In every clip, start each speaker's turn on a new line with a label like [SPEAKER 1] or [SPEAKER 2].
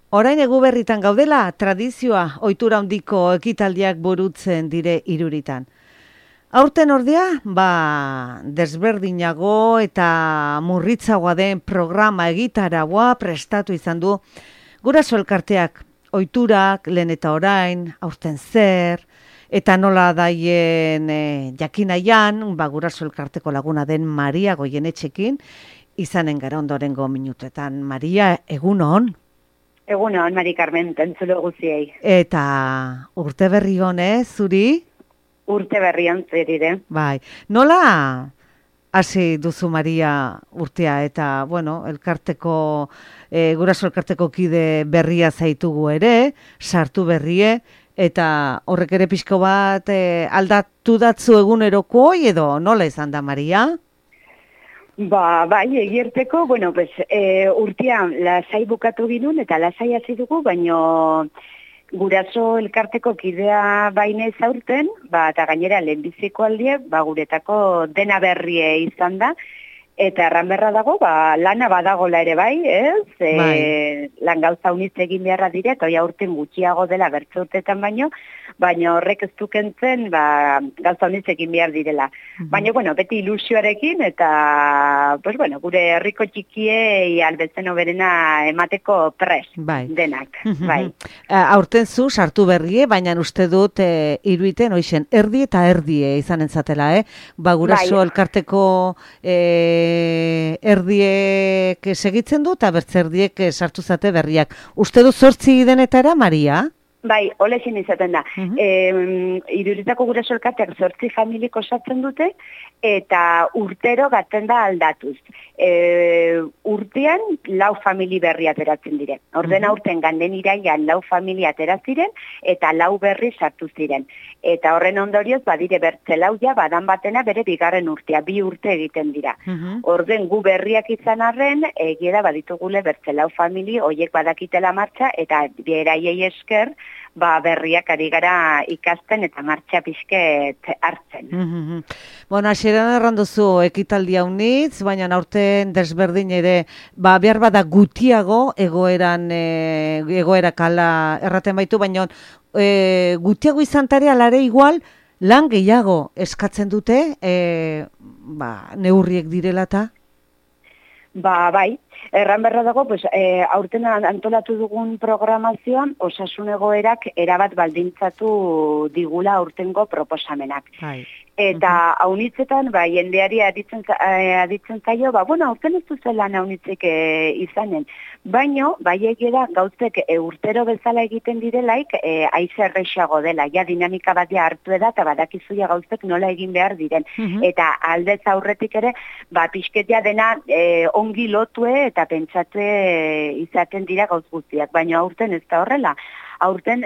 [SPEAKER 1] Orain Eguberritan gaudela, tradizioa ohitura handiko ekitaldiak burutzen dire Iruritan. Aurten ordea, desberdinago eta murritzagoa den programa egitaragoa prestatu izan du Guraso elkarteak ohiturak lehen eta orain, aurten zer, eta nola daien jakinaian, Guraso elkarteko laguna den Maria Goienetxekin, izanen gara ondorengo minutuetan. Maria, egun on?
[SPEAKER 2] Egunon, Mari Carmen, entzulo guziei.
[SPEAKER 1] Eta urte berri honez, zuri?
[SPEAKER 2] Urte berrian zerire.
[SPEAKER 1] Bai, nola hasi duzu Maria urtea eta, elkarteko, Guraso elkarteko kide berria zaitugu ere, sartu berrie, eta horrek ere pixko bat aldatu datzu eguneroko edo nola izan da Maria?
[SPEAKER 2] Bai, egierteko, urtean lasai bukatu ginun eta lasai hasi dugu, baino Guraso elkarteko kidea bainez aurten, eta gainera lehenbiziko aldie, guretako dena berrie izan da, eta erran berra dago, lana badagola ere bai, ez? Lan gauza unitz egin beharra dire, eta aurten gutxiago dela bertze urteetan baina horrek ez dukentzen gauza unitz egin behar direla. Baina, beti ilusioarekin, eta, gure herriko txikiei albetzen oberena emateko prest denak.
[SPEAKER 1] Aurten zu sartu berrie, baina uste dut Iruiten hoixen erdi eta erdie izanen zatela, Guraso elkarteko erdiek segitzen du eta bertzerdiek sartu zate berriak. Uste du 8 denetara, Maria?
[SPEAKER 2] Bai, olezin izaten da. Iruritako Guraso elkarteak 8 familik osatzen dute, eta urtero gaten da aldatuz. Urtean 4 famili berri ateratzen dire. Orden aurten ganden iraian 4 famili ateraziren, eta 4 berri sartu ziren. Eta horren ondorioz, badire bertze 4 badan batena bere bigarren urtea, 2 urte egiten dira. Orden gu berriak izan arren, egiera baditugule bertze 4 famili, hoiek badakitela martxa, eta beraiei esker, berriak ari gara ikasten eta martxa pixket hartzen.
[SPEAKER 1] Hasieran erranduzu ekitaldi haunitz, baina aurten desberdin ere, behar bada gutiago egoerak ala erraten baitu, baina gutiago izan tare alare igual lan gehiago eskatzen dute, neurriek direla eta?
[SPEAKER 2] Bai, erran berra dago, aurten antolatu dugun programazioan osasun egoerak erabat baldintzatu digula aurtengo proposamenak. Eta haunitzetan, jendeari aditzen zaio, aurten ez duzelan haunitzik izanen. Baina, egera gauzek urtero bezala egiten direlaik, aize errexago dela, dinamika bat hartu eda, eta badakizuia gauzek nola egin behar diren. Eta aldez aurretik ere, pixketia dena ongi lotue eta pentsatue izaten dira gauz guztiak. Baina aurten ez da horrela. Aurten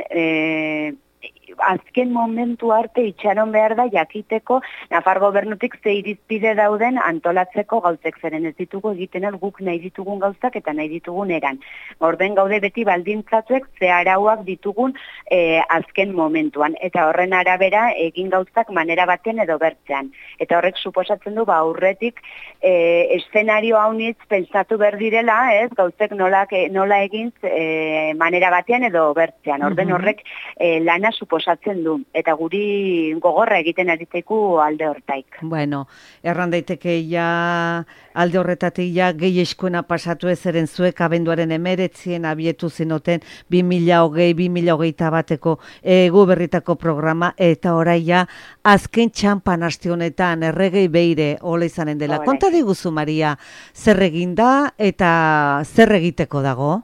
[SPEAKER 2] azken momentu arte itxaron behar da jakiteko Nafar gobernutik ze irizpide dauden antolatzeko gauzek, zeren ez ditugu egiten guk nahi ditugun gauzak eta nahi ditugun eran. Orden gaude beti baldintzatuek ze arauak ditugun azken momentuan, eta horren arabera egin gauzak manera baten edo bertzean. Eta horrek suposatzen du aurretik eszenario haunitz pentsatu behar direla, gauzek nola egin manera batean edo bertzean. Orden horrek lana suposatzen du, eta guri gogorra egiten aritzeko alde hortaik.
[SPEAKER 1] Erran daiteke alde horretatik gehi eskuena pasatu ezeren zuek abenduaren 19 abietu zenoten 2020-2021 Eguberritako programa, eta oraia azken txampan aste honetan erregei beire hola izanen dela. Konta diguzu, Maria, zer eginda eta zer egiteko dago?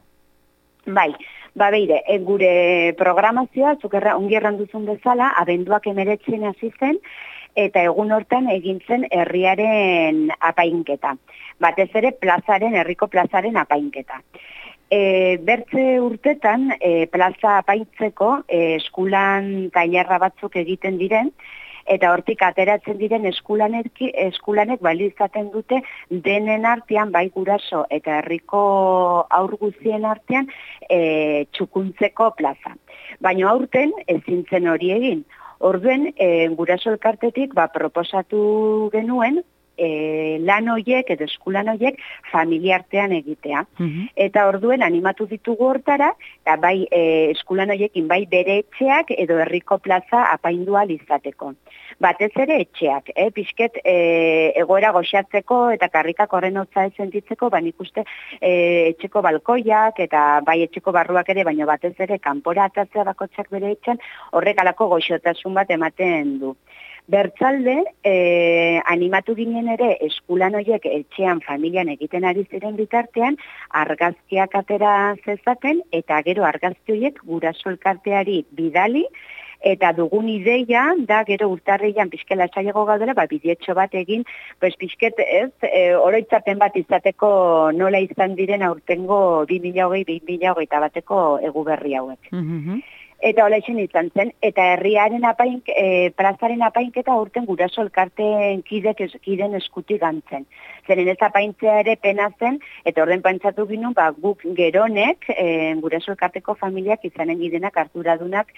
[SPEAKER 2] Beire, gure programazioa, zukerra ongi erranduzun bezala, abenduak 19 hasi zen, eta egun hortan egintzen herriaren apainketa. Batez ere herriko plazaren apainketa. Bertze urtetan, plaza apaintzeko eskulan tailerra batzuk egiten diren, eta hortik ateratzen diren eskulanek balizaten dute denen artean, bai Guraso eta herriko haur guztien artean txukuntzeko plaza. Baina aurten ezin zen hori egin. Orduen Guraso elkartetik proposatu genuen lan hoiek edo eskulan hoiek familiartean egitea. Eta orduen animatu ditugu hortara, eta bai eskulan hoiekin bai bere etxeak edo herriko plaza apaindua izateko. Batez ere etxeak, pixket egoera goxatzeko eta karrikak horren hotza ez sentitzeko, nik uste etxeko balkoiak eta bai etxeko barruak ere, baina batez ere kanpora atatzea bakotxak bere etxean, horrek alako goxotasun bat ematen du. Bertzalde, animatu ginen ere eskulan horiek etxean familian egiten ari ziren bitartean, argazkiak atera zezaten, eta gero argazki horiek guraso elkarteari bidali, eta dugun ideia da gero urtarrian pixkela txaiego gaudela, bideetxo bat egin, pixket ez, oroitzapen bat izateko nola izan diren aurtengo 2020-2021 bateko eguberri hauek. Eta hola izan zen, eta herriaren plazaren apainketa urten guraso elkarteen kiden eskutik gantzen. Zeren ez apaintzea ere pena zen, eta orden pantzatu ginen, guk geronek, guraso elkarteko familiak izanen gidenak arduradunak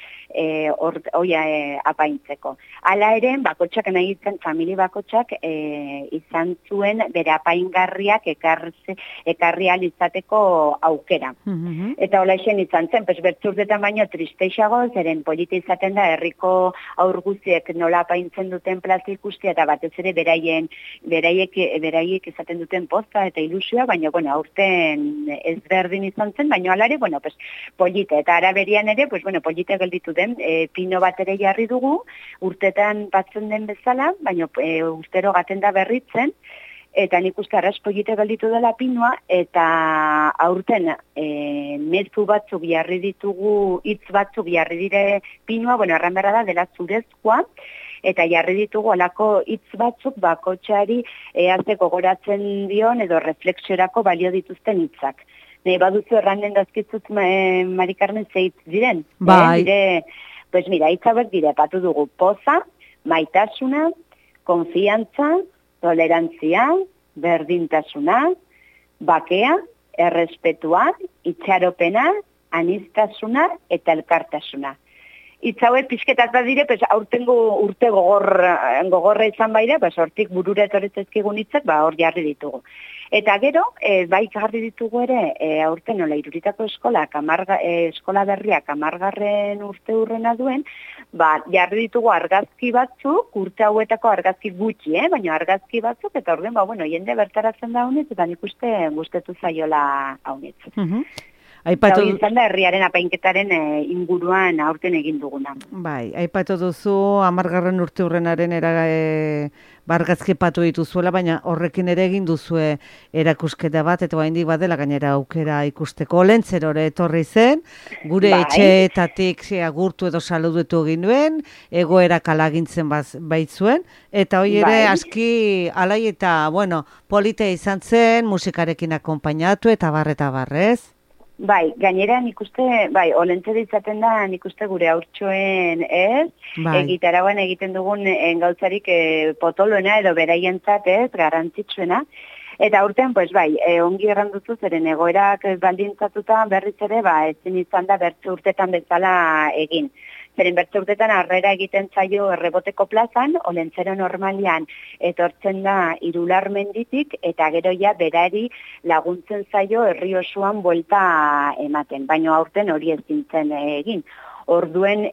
[SPEAKER 2] apaintzeko. Hala ere, bakotxak nahi zen, familia bakotxak izan zuen bere apaingarriak ekarri izateko aukera. Eta hola izan zen, bertzurdetan baino tristeixago, zeren polita izaten da herriko aurguziek nola apaintzen duten plaza ikustia, eta batez ere beraiek izaten duten posta eta ilusioa, baina aurten ezberdin izan zen, baina alare, polita, eta araberian ere, polita gelditu den, pino bat ere jarri dugu, urtetan batzen den bezala, baina urtero gaten da berritzen, eta nik uste arras polita gelditu dela pinua, eta aurten mezu batzuk jarri ditugu, hitz batzuk jarri dire pinua, erran berra da dela zurezkoa, eta jarri ditugu alako hitz batzuk bakotxari eazteko goratzen dion edo refleksiorako balio dituzten hitzak. Baduzu erranden dazkitzuz, Mari Carmen, zeitz diren?
[SPEAKER 1] Bai.
[SPEAKER 2] Mira, hitz hauek dire, patu dugu poza, maitasuna, konfiantza, tolerantzia, berdintasuna, bakea, errespetua, itxaropena, aniztasuna eta elkartasuna. Hitz hauek pixketaz da dire, aurtengo urte gogorra izan baira, hortik burura etorritzezkigun hitzak, hor jarri ditugu. Eta gero, bai jarri ditugu ere, aurten nola iruritako eskola berriak 10. urte hurrena duen, jarri ditugu argazki batzuk, urte hauetako argazki gutxi, baina argazki batzuk, eta orden, jende bertaratzen da honetz, eta nik uste guztetu zaiola honetz. Eta hori izan da herriaren apainketaren inguruan aurten egin duguna.
[SPEAKER 1] Bai, aipatu duzu 10. urte hurrenaren argazki patu dituzuela, baina horrekin ere egin duzue erakusketa bat, eta oraindik badela gainera aukera ikusteko. Olentzerora etorri zen, gure etxeetatik agurtu edo saludutu egin duen, egoerak alagintzen baitzuen, eta hori ere aski alai eta, polita izan zen, musikarekin akonpainatu eta barrez.
[SPEAKER 2] Bai, gainera nik uste, olentzera izaten da nik uste gure haurtxoen egitaragoan egiten dugun gautzarik potoloena edo beraientzat garrantzitsuena. Eta urtean, ongi erranduzu zeren egoerak baldintzatuta berriz ere, ezin izan da bertze urtetan bezala egin. Zeren bertze urtetan harrera egiten zaio erreboteko plazan, olentzero normalian etortzen da Irular menditik, eta gero berari laguntzen zaio herri osoan buelta ematen. Baina aurten hori ezin zen egin. Orduen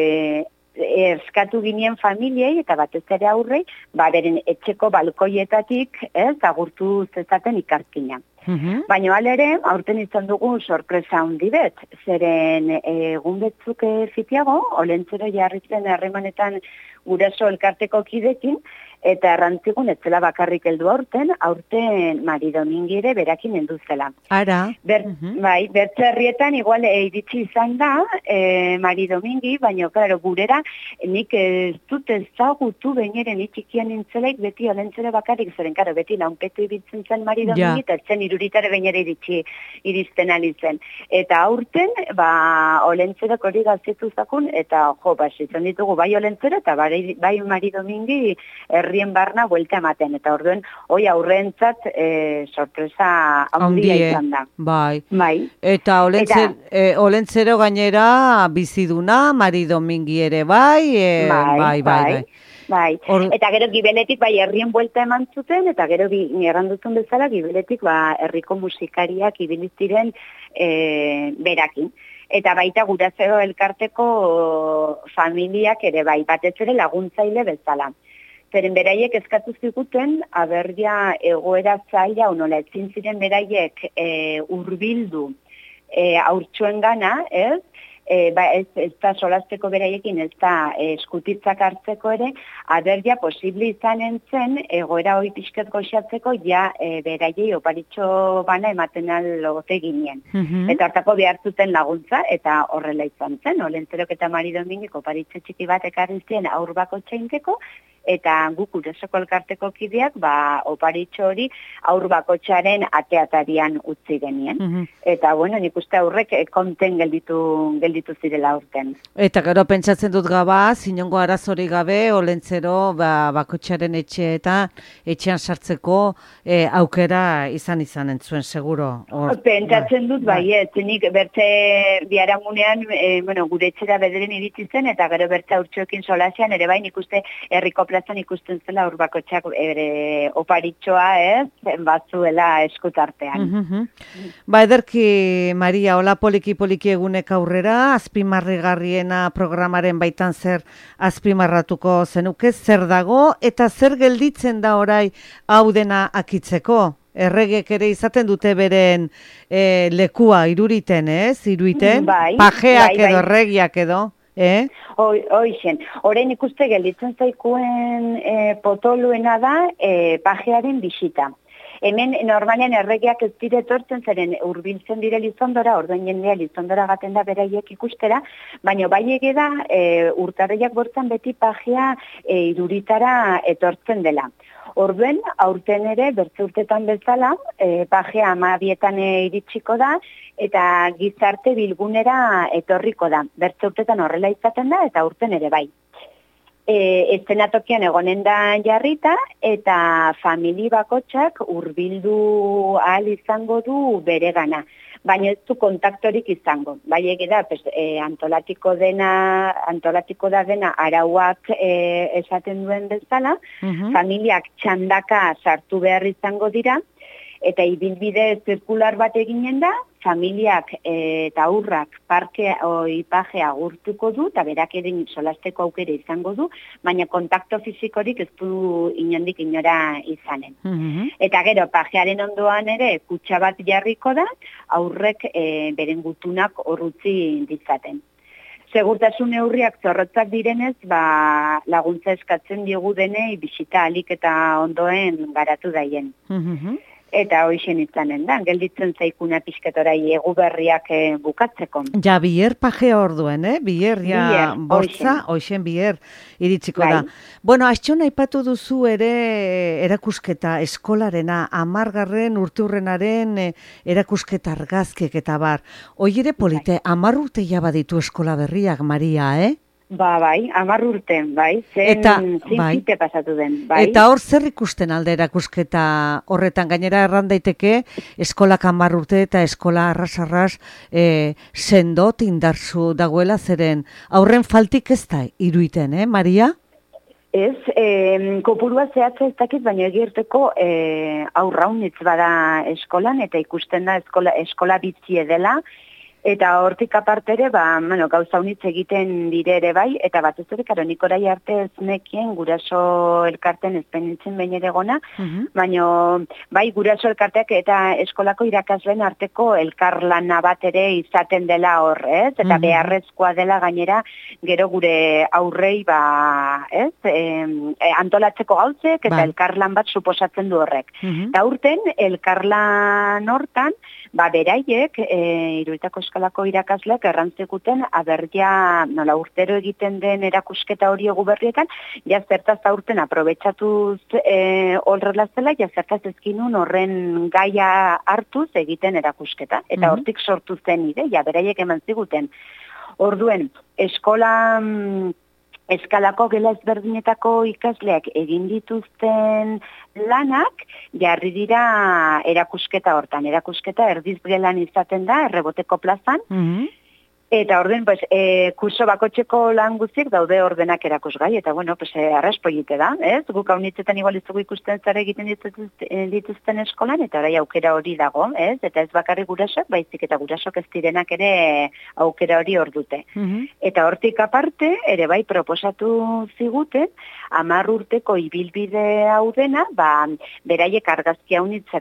[SPEAKER 2] eskatu ginen familiei eta batez ere aurrei, beren etxeko balkoietatik agurtu zezaten ikaskina. Baina alere, aurten izan dugu sorpresa handi bet, zeren egun betzuk fitiago, olentzero jarritzen harremanetan guraso elkarteko kidekin, eta errantzigun etzela bakarrik heldu aurten Mari Domingi ere berakin heldu zela.
[SPEAKER 1] Ara.
[SPEAKER 2] Bai, bertze herrietan igual iritsi izan da Mari Domingi, baina claro, gurera nik ez dut ezagutu behineren txikian nintzelaik beti olentzero bakarrik, zeren karo, beti launpetu ibiltzen zen Mari Domingi, eta zen iruritare behinere iristen alizen. Eta aurten, olentzerok hori gaztetu zakun, eta izan ditugu bai olentzero, eta bai Mari Domingi herrien barna buelta ematen, eta orduen, hoi aurrentzat sorpresa handia izan da.
[SPEAKER 1] Bai. Eta olentzero gainera biziduna, Mari Domingi ere bai.
[SPEAKER 2] Bai, eta gero gibeletik bai herrien buelta eman zuten, eta gero erranduzun bezala gibeletik herriko musikariak ibiliz ziren berakin. Eta baita Gurazero elkarteko familiak ere bai, batez ere laguntzaile bezala. Zeren beraiek eskatu ziguten, aberria egoera zaila, onola ezin ziren beraiek hurbildu haurtsuen gana, ez? Ez da solasteko beraiekin, ez da eskutitzak hartzeko ere, aberria posible izanen zen, egoera hori pixket goxatzeko, beraiei oparitxo bana ematen alote ginen. Eta hartako behar zuten laguntza, eta horrela izan zen, Olentzerok eta Mari Dominik oparitxo txiki bat ekarri zien aur bakotxainkeko, eta guk Gurazoko elkarteko kideak oparitxo hori aur bakotxaren ateatarian utzi genien. Eta bueno, nik uste aurrek konten gelditu zirela aurten.
[SPEAKER 1] Eta gero pentsatzen dut zinongo arazori gabe, Olentzero bakotxaren etxean sartzeko aukera izanen zuen, seguro.
[SPEAKER 2] Pentsatzen dut, nik bertze biharamunean, gure etxera bederen iritsi zen, eta gero bertze haurtxoekin solasean, ere bai, nik uste herriko plazan ikusten zela urbakotxak oparitxoa, batzuela eskutartean.
[SPEAKER 1] Ederki, Maria, hola poliki egunek aurrera, azpimarrigarriena programaren baitan zer azpimarratuko zenuke, zer dago, eta zer gelditzen da orai hau dena akitzeko? Erregek ere izaten dute beren lekua iruriten, iruiten, pajeak edo erregiak edo.
[SPEAKER 2] Hoixen, orain ikuste gelditzen zaikuen potoluena da pajearen bisita. Hemen normalean erregeak ez dire etortzen zeren hurbiltzen dire Lizondora, orduan jendea Lizondora gaten da beraiek ikustera, baina bai ege da urtarriak bortzan beti pajea iruritara etortzen dela. Orduen, aurten ere, bertze urtetan bezala, pajea 12etan iritsiko da, eta gizarte bilgunera etorriko da. Bertze urtetan horrela izaten da, eta aurten ere bai. Eszenatokian egonen da jarrita, eta famili bakotxak hurbildu ahal izango du bere gana. Baina ez du kontaktorik izango. Bai egida, antolatiko da dena arauak esaten duen bezala, familiak txandaka sartu behar izango dira, eta ibilbide zirkular bat eginen da, familiak eta aurrak pajea agurtuko du, eta berak ere solasteko aukera izango du, baina kontakto fizikorik ez du inondik inora izanen. Eta gero, pajearen ondoan ere kutxa bat jarriko da, aurrek beren gutunak horrutzi ditzaten. Segurtasun neurriak zorrotzak direnez, laguntza eskatzen diegu denei bisita alik eta ondoen garatu daien. Eta hoixen izanen da, gelditzen zaikuna pixketorai egu berriak bukatzeko.
[SPEAKER 1] Ja, bier pajea orduen, bier, bortza, hoixen bier iritsiko da. Bueno, astxon aipatu duzu ere erakusketa eskolarena, 10. urteurrenaren erakusketa argazkiek eta bar. Hoi ere polite, 10 urte jabaditu eskola berriak, Maria,
[SPEAKER 2] Bai, 10 urte, bai, zintzite pasatu den, bai.
[SPEAKER 1] Eta hor zer ikusten alde erakusketa horretan, gainera erran daiteke eskolak 10 urte eta eskola arras sendot indarzu dagoela zeren aurren faltik ez da iruiten, Maria?
[SPEAKER 2] Ez, kopurua zehatza ez dakit, baina egirteko aurraunitz bada eskolan, eta ikusten da eskola bitzie dela, eta hortik aparte ere, gauza unitz egiten dire ere bai, eta batez ere, nik orai arte ez nekien Guraso elkarten ezpenintzen behin ere gona, baina bai Guraso elkarteak eta eskolako irakasleen arteko elkarlana bat ere izaten dela horrez, eta beharrezkoa dela gainera gero gure aurrei antolatzeko gauzek eta elkarlan bat suposatzen du horrek. Eta urten, elkarlan hortan, beraiek, Iruitako eskalako irakasleak errantzekuten aberria nola urtero egiten den erakusketa hori egu berrietan, zertaz aurten aprobetxatuz horrela zela, zertaz ezkinun horren gaia hartuz egiten erakusketa. Eta hortik sortu zen ideia, beraiek eman ziguten. Orduen, eskalako gela ezberdinetako ikasleak egin dituzten lanak jarri dira erakusketa hortan. Erakusketa erdiz gelan izaten da, Erreboteko plazan, Eta orden, pues, kurso bakotxeko lan guztiek daude ordenak erakusgai, eta bueno, pues, arraspoite da, ez? Guk haunitzetan igual ez dugu ikusten zara egiten dituzten eskolan, eta orai aukera hori dago, ez? Eta ez bakarrik gurasok, baizik eta gurasok ez direnak ere aukera hori hor dute. Eta hortik aparte, ere bai proposatu ziguten, 10 urteko ibilbide hau dena, beraiek argazki haunitz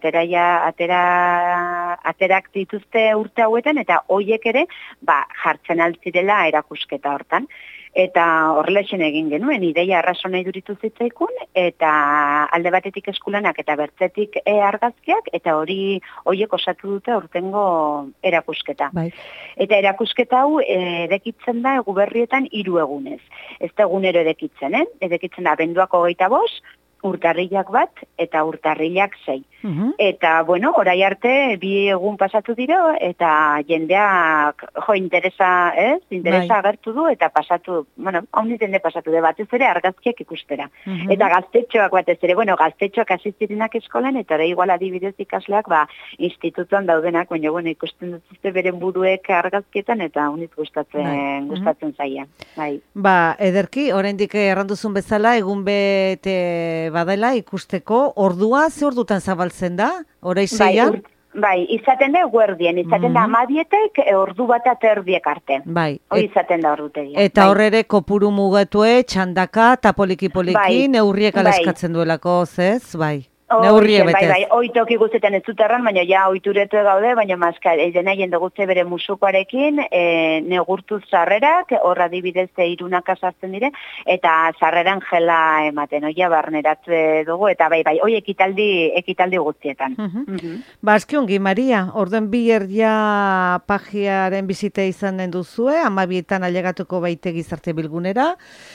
[SPEAKER 2] aterak dituzte urte hauetan, eta hoiek ere, jartzen altzirela erakusketa hortan. Eta horrelaxen egin genuen, ideia arraso nahi duritu zitzaikun, eta alde batetik eskulanak eta bertzetik argazkiak, eta horiek osatu dute aurtengo erakusketa.
[SPEAKER 1] Bai.
[SPEAKER 2] Eta erakusketa hau edekitzen da Eguberrietan 3 egunez. Ez da egunero edekitzen, edekitzen da abenduak 25, urtarrilak 1 eta urtarrilak 6. Eta, bueno, orai arte 2 egun pasatu dira, eta jendeak, interesa agertu du, eta pasatu, bueno, hau nitende pasatu de batez ere argazkiak ikustera. Eta gaztetxoak batez ere, gaztetxoak asistirenak eskolan, eta ora igual adibidez ikasleak, institutuan daudenak, baina, ikusten dutuzte beren buruek argazkietan, eta uniz gustatzen zaia.
[SPEAKER 1] Ederki, oraindik erranduzun bezala, egun bete badela ikusteko, ordua, ze ordutan zabaltzen da? Orai 6?
[SPEAKER 2] Bai, izaten da eguerdien, izaten da 12 ordu bat aterdiek arte.
[SPEAKER 1] Bai.
[SPEAKER 2] Hoi izaten da ordutegia.
[SPEAKER 1] Eta horrere kopuru mugatue, txandaka, eta poliki-poliki, neurriek alaskatzen duelako, zez? Bai. Neurrie betez.
[SPEAKER 2] Bai, oitoki guztetan ez zuterran, baina ja oituretu gaude, baina dena jende guzti bere musukoarekin, negurtuz sarrerak, horra dibidez irunak asartzen dire, eta sarreran jela ematen, oia barneratze dugu, eta bai, hoi ekitaldi guztietan.
[SPEAKER 1] Azkiongi, Maria, orden bier ja pagiaren bizite izan den duzue, 12etan ailegatuko baite gizarte bilgunera,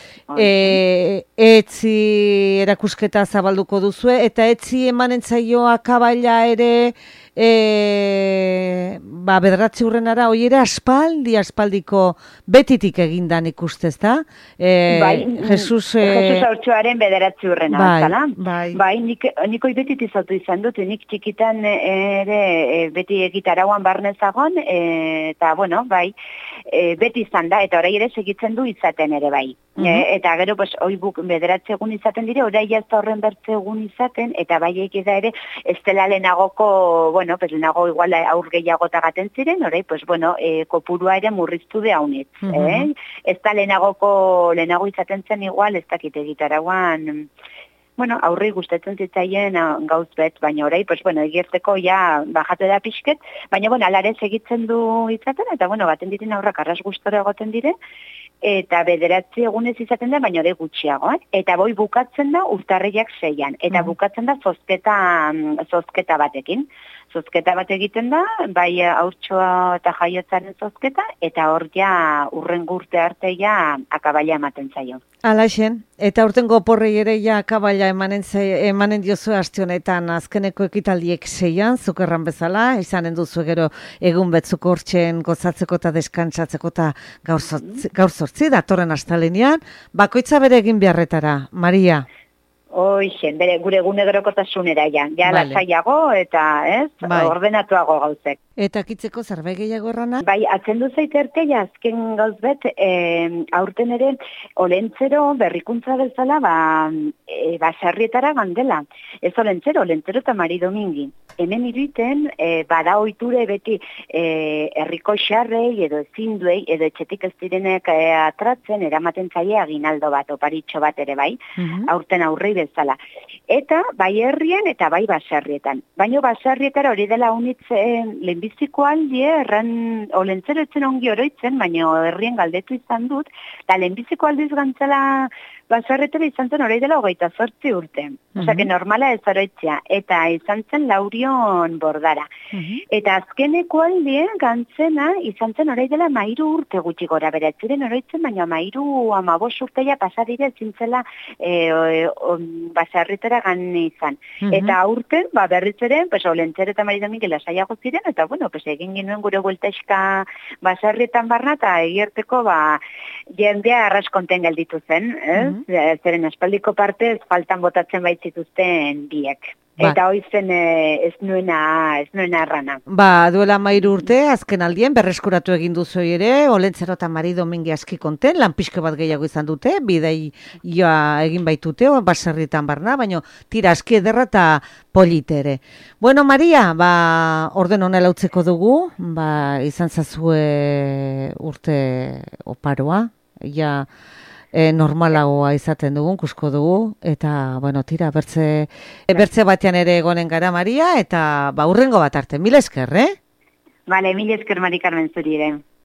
[SPEAKER 1] etzi erakusketa zabalduko duzue, eta etzi emanen zaioa kabaila ere bederatzi urrenara, hoi ere aspaldiko betitik egindan ikustez, da? Jesus
[SPEAKER 2] Haurtxoaren bederatzi urrena, zala?
[SPEAKER 1] Bai,
[SPEAKER 2] nik hoi betit izautu izan dut, nik txikitan ere beti egitarauan barnezagon, eta, bueno, beti izan da, eta orai ere segitzen du izaten ere bai. Eta gero, hoi buk bederatzi egun izaten dire, orai ez da horren bertze egun izaten, eta bai egida ere, ez dela lehenagoko, lehenago igual aur gehiagotagaten ziren, orai, kopurua ere murriztu de haunitz. Ez da lehenago izaten zen igual, ez dakite gitarauan, aurri gustatzen zitzaien gauz bet, baina orai, egirteko ja bajatu da pixket, baina, alare segitzen du izaten, eta, baten diren aurrak arras gustora egoten dire, eta bederatzi egunez izaten da, baina ere gutxiago, eta boi bukatzen da urtarrilak 6an, eta bukatzen da zozketa batekin. Zozketa bat egiten da, bai haurtxoa eta jaiotzaren zozketa, eta hor ja urrengo urte arte ja akabaila ematen zaio.
[SPEAKER 1] Alaixen, eta urtengo porrei ere ja akabaila emanen diozu aste honetan azkeneko ekitaldiek 6an, zukerran bezala, izanen duzu gero egun betzuk hortzen gozatzeko eta deskantzatzeko eta gaur zortzi, datorren astelehenean, bakoitza bere egin beharretara, Maria.
[SPEAKER 2] Hoixen, gure egunerokotasunera ja lasaiago eta ordenatuago gauzek.
[SPEAKER 1] Eta kitzeko zerbait gehiago errana?
[SPEAKER 2] Bai, atzendu zaiterte azken gauz bet, aurten ere olentzero berrikuntza bezala basarrietara gandela. Ez olentzero eta Mari Domingi. Hemen iruiten, bada ohiture beti herriko xarrei edo ezinduei edo etxetik ez direnek atratzen eramaten zaie aginaldo bat, oparitxo bat ere bai, aurten aurrei bezala. Eta bai herrien eta bai basarrietan. Baina basarrietara hori dela unitz lehenbiziko aldie, erran olentzero etzen ongi oroitzen, baina herrien galdetu izan dut, eta lehenbiziko aldiz gantzela basarretara izan zen hori dela 28 urte. Osea, que normala ez oroitzea. Eta izan zen Laurion Bordara. Eta azkeneko aldie gantzena izan zen hori dela 13 urte gutxi gora bera. Ez ziren oroitzen, baina 13-15 urteia pasadire zintzela basarretara gan izan. Eta aurten, berriz ere, olentzero eta Mari Domingi lasaiago ziren, eta egin ginuen gure bueltaixka basarrietan barna, eta egierteko jendea arraskonten gelditu zen, zeren aspaldiko partez faltan botatzen baitzituzten biek. Eta hoizen ez nuena errana.
[SPEAKER 1] Duela 13 urte, azken aldien, berreskuratu egin duzu ere, Olentzero eta Mari Domingi aski konten, lan pixka bat gehiago izan dute, bidei egin baitute, baserritan barna, baina tira aski ederra eta politere. Bueno, Maria, orden honela utzeko dugu, izan zazue urte oparoa, normalagoa izaten dugun, kusko dugu, eta, tira, bertze batean ere egonen gara, Maria, eta urrengo bat arte, mila esker,
[SPEAKER 2] Bale, mila esker, Mari Carmen, zuri ere.